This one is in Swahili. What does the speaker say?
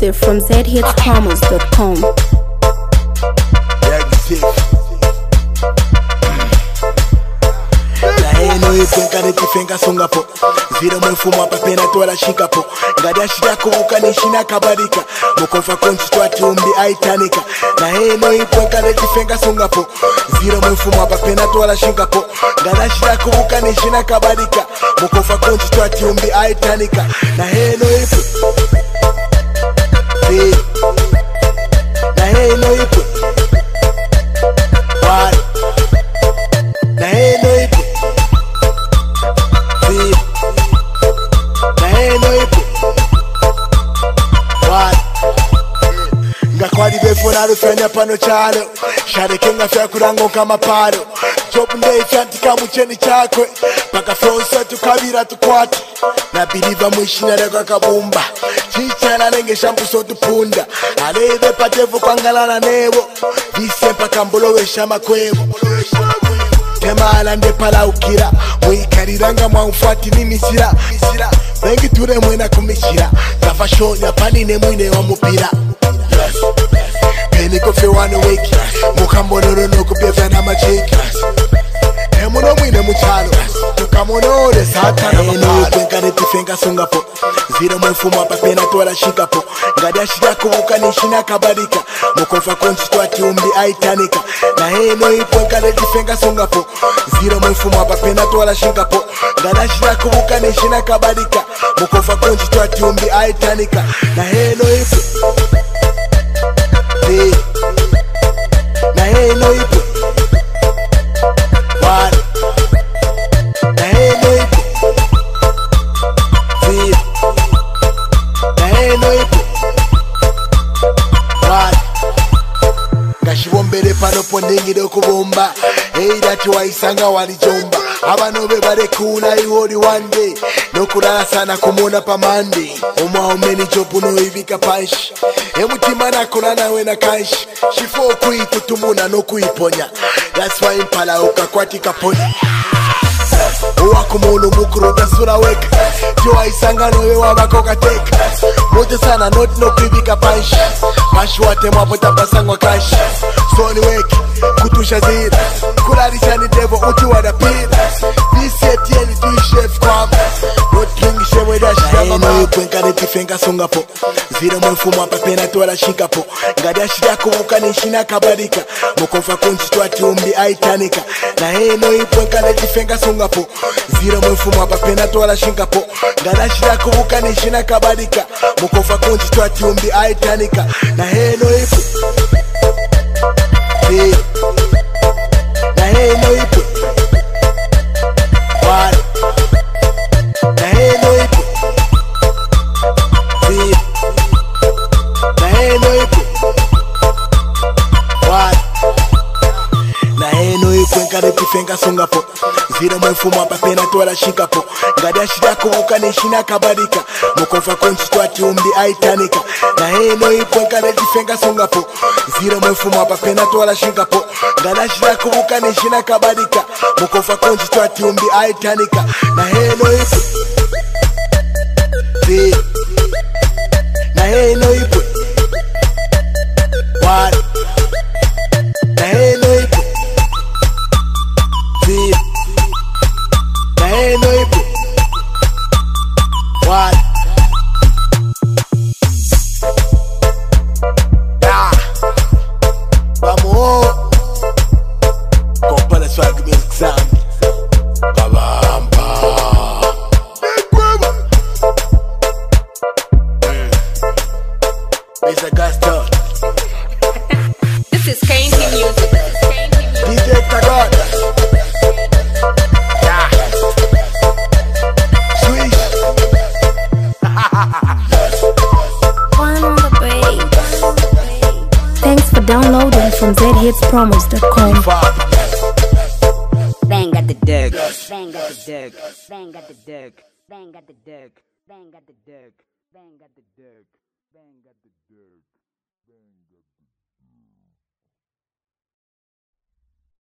Exclusive from zhitspromos.com. Eno ifenka netifenka songapo Zira mwefumu hapa pena tuwala shikapo Ngadashi yako ukanishina kabarika Mokofa konchi tuwati umbi aitanika Na eno ifenka netifenka songapo Zira mwefumu hapa pena tuwala shikapo Ngadashi yako ukanishina kabarika Mokofa konchi tuwati umbi aitanika Na eno ifenka Na eno ifenka Na eno ifenka Ngakwadi befuna rufenya pano chalo Sharekenga fya kurango kama paro Jobu ndei chantika mcheni chakwe Paka fronso tukabira tukwati Na biliva mwishina rekwa kabumba Chichana nenge shampu so tupunda Aleve patevu kwangalana nebo Disempa kambolowe shama kwevo Temala ndepala ukira Mwikariranga mwaufati ni misira Wengi ture mwena kumishira Tafasho nyapani ne mwine wa mupira Peniko fe wane weki Mukambororo no kupefya na machiki Emuno mwine mchalo Tukamonore sata na mapalo Kwenka netifenka songapo Zira mwefumu hapa pena tuwala shikapo Ngadashi yako ukanishina kabarika Mokofa konchi tuwati umbi aitanika Na eno ipwenka netifenka songapo Zira mwefumu hapa pena tuwala shikapo Ngadashi yako ukanishina kabarika Mokofa konchi tuwati umbi aitanika Na eno ipwenka Na eno ipwenka Gashibombere pano pondingire okubomba Eira tiwaisanga wali jomba Abanobe barekuna iwori one day Nokulala sana kumona pa Monday Omwa omeni jobu no ibika panshi Emutima nakona nawe na kanshi Shifo kuitu tumuna no kuiponya That's why impala ukakwati kaponi Uwakumunu mukuru dasura weka Tiwaisanga nowe wabako kateka Mote sana not no kubika panshi Mashi wate mwapo tapasangwa kashi Soni weki kutusha zira Kularisha ni devo uti wadapira Bisi etieni tu chef kwamba Not kingi shewe dashi ya mama Na eno kwenka netifenka songapo Zira mwefumu hapa pena tuwala shikapo Ngadashi yako ukanishina kabarika Mokofa konchi tuwati umbi aitanika Na eno ipwenka netifenka songapo Zira mwefumu hapa pena tuwala shikapo Ngadashi yako ukanishina kabarika Mokofa konchi tuwati umbi aitanika Na eno ipwenka Na eno ipwenka Na eno ipwenka Na eno ipwenka Na eno ipwenka netifenka songapo Zira mwefumu hapa pena tuwala shikapo Ngadashi yako ukanishina kabarika Mokofa konchi tuwati umbi aitanika Na eno ipwenka netifenka songapo Zira mwefumu hapa pena tuwala shikapo Ngadashi yako ukanishina kabarika Mokofa konchi tuwati umbi aitanika Na eno ipwenka Na eno ipwenka Na eno ipwenka Na eno ipwenka Vamos Compara swag music sound Kabamba Mr. Gaston This is KNT Music. DJ Tagot Swish One on the break. Thanks for downloading from zhitspromos.com. Bang at the dick. Bang at the dick. Bang at the dick. Bang at the dick. Bang at the dick. Bang at the dick. Bang at the dick.